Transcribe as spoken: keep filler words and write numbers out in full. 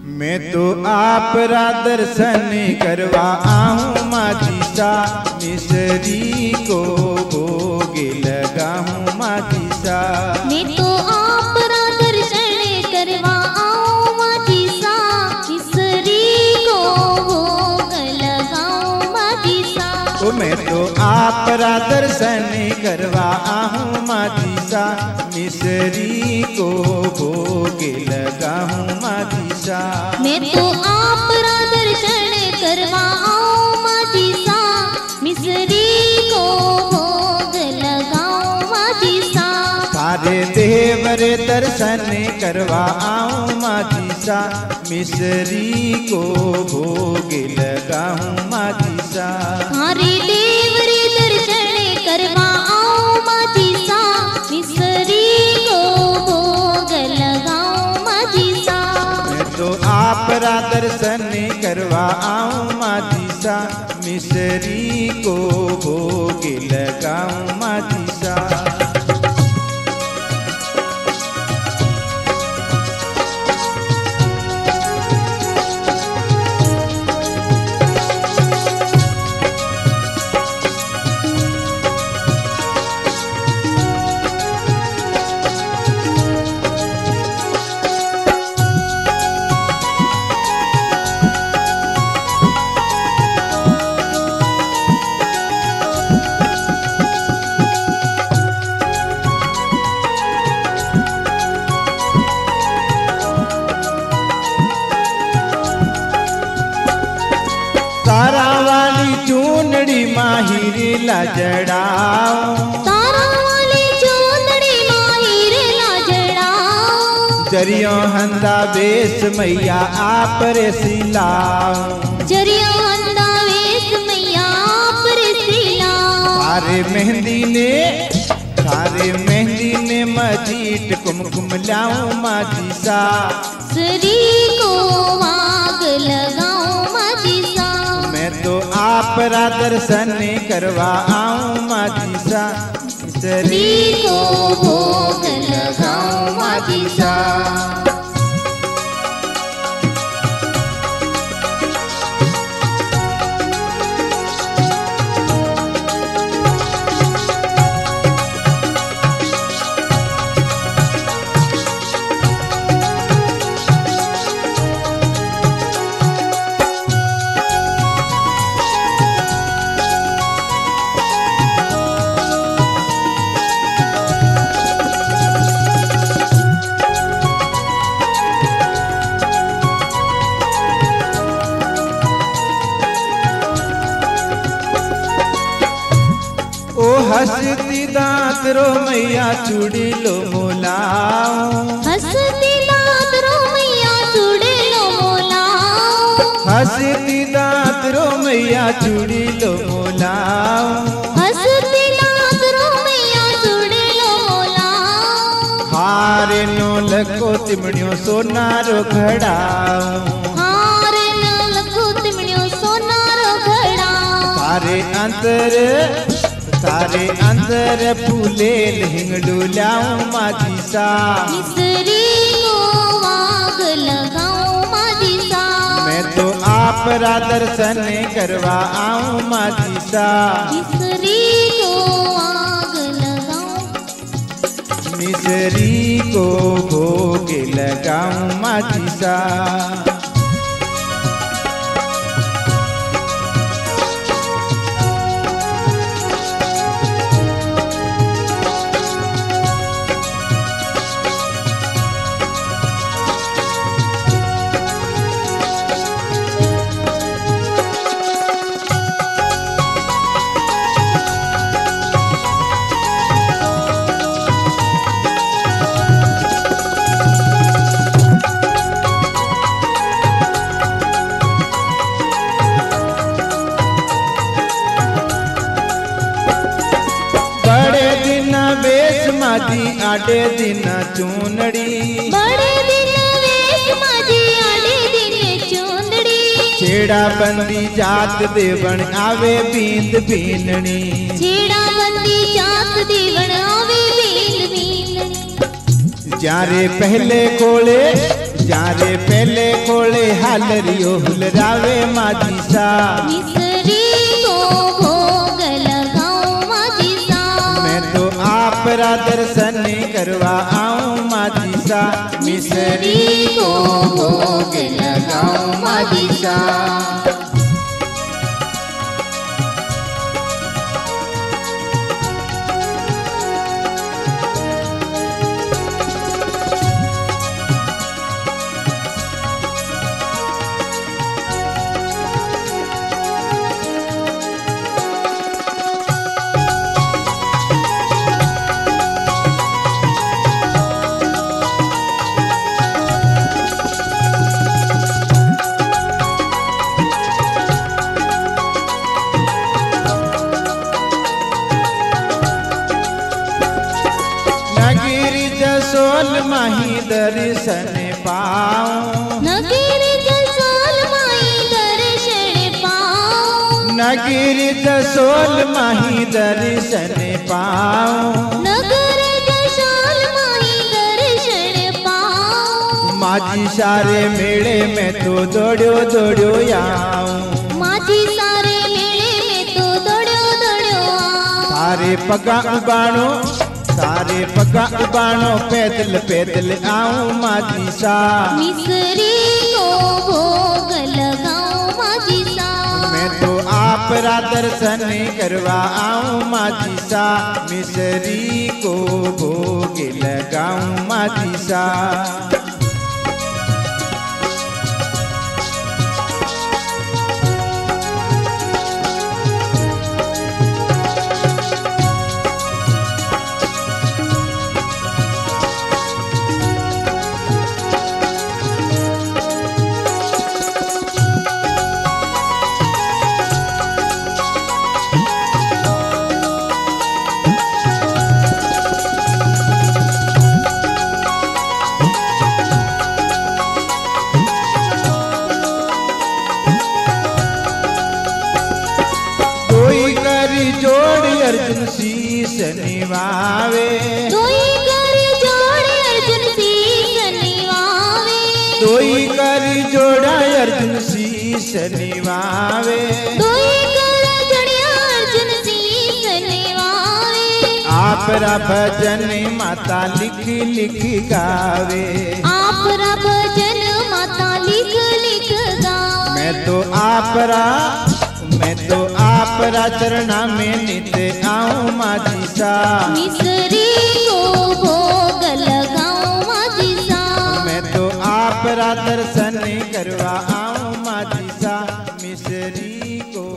मैं तो आपरा दर्शन करवा आऊँ माझी सा, मिसरी को भोग लगाऊँ माझी सा। मैं तो आपरा दर्शन करवा आऊँ माझी सा, मिसरी को भोग लगाऊँ माझी सा। ओ मैं तो आपरा दर्शन करवा आऊँ माझी सा, मिसरी को भोग लगाऊँ माझी सा। मैं तो आपरा दर्शन करवा आऊँ माझी सा, मिसरी को भोग लगाऊँ माझी सा। सारे देवरे दर्शन करवा आऊँ माझी सा, मिसरी को भोग लगाऊँ माझी सा। सारे देवरे दर्शन करवा आऊँ माझी सा, मिसरी को भोग लगाऊँ माझी सा। मैं तो आपरा दर्शन करवा आऊँ माझी सा, मिसरी को भोग लगाऊँ माझी सा। तारा वाली चूनड़ी माहिर ला जड़ाऊं, तारा वाली चूनड़ी माहिर ला जड़ाऊं। जरियो हंदा बेस मैया आप रे सिलाऊं, जरियो हंदा बेस मैया आप रे सिलाऊं। सारे मेहंदी ने सारे मेहंदी ने मजीट कुमकुम लाऊं माझी सा, सरी को वाग लगाऊं माझी सा। मैं तो आपरा दर्शन करवा आऊँ माझी सा, सरी को भोग लगाऊं माझी सा। ओ हंसती दांत रो मैया चूड़ी लो मोलाऊं, हंसती दांत रो मैया चूड़ी लो मोलाऊं। हंसती दांत रो मैया चूड़ी लो मोलाऊं। हंसती दांत रो मैया चूड़ी लो मोलाऊं। हारे नो लको तिमड़ियों सोनारो घड़ाऊं, हारे नो लको तिमड़ियों सोनारो घड़ाऊं। सारे अंतर सारे अंदर फूले हिंगडू लाऊं माझी सा, मिसरी को वाग लगाऊं माझी सा। मैं तो आपरा दर्शन करवा आऊँ माझी सा, मिसरी को वाग लगाऊं। मिसरी को भोग लगाऊं माझी सा। माझी आडे दिन चूनड़ी, बड़े दिन वेश माझी आडे दिन चूंदड़ी। छेड़ा बंदी जात देवण आवे बींद बीननी, छेड़ा बंदी जात देवण आवे बींद बीननी। जारे पहले कोले जारे पहले खोले हालरियो हुलरावे माझी सा मिसरी को भोग लगाऊं माझी सा मैं तो आपरा दर्शन करवा आऊं माझी सा मिसरी को भोग लगाऊं माझी सा जसोल माही दर्शन पाऊं नगीर जसोल माही दर्शन पाऊं नगीर जसोल माही दर्शन पाऊं नगर जसोल माही दर्शन पाऊं माझी सारे मेले में तो दौड़ो दौड़ो आऊं माझी सारे मेले में तो दौड़ो दौड़ो आऊं सारे पगा उबाणो सारे पगा उबाणो पैदल पैदल आऊं माझी सा मिसरी को भोग लगाऊं माझी सा मैं तो आपरा दर्शन करवा आऊं माझी सा मिसरी को भोग लगाऊं माझी सा जोड़ अर्जुन शीस निवावे दोई कर जोड़ अर्जुन शीस निवावे दोई कर जोड़ा अर्जुन शीस निवावे दोई कर जोड़िया अर्जुन शीस निवावे आपरा भजन माता लिख लिख गावे आपरा भजन माता लिख लिख गावे मैं तो आपरा मैं तो आपरा चरणा में नित आऊं माझी सा मिसरी को भोग लगाऊं माझी सा मैं तो आपरा दर्शन करवा आऊं माझी सा मिसरी को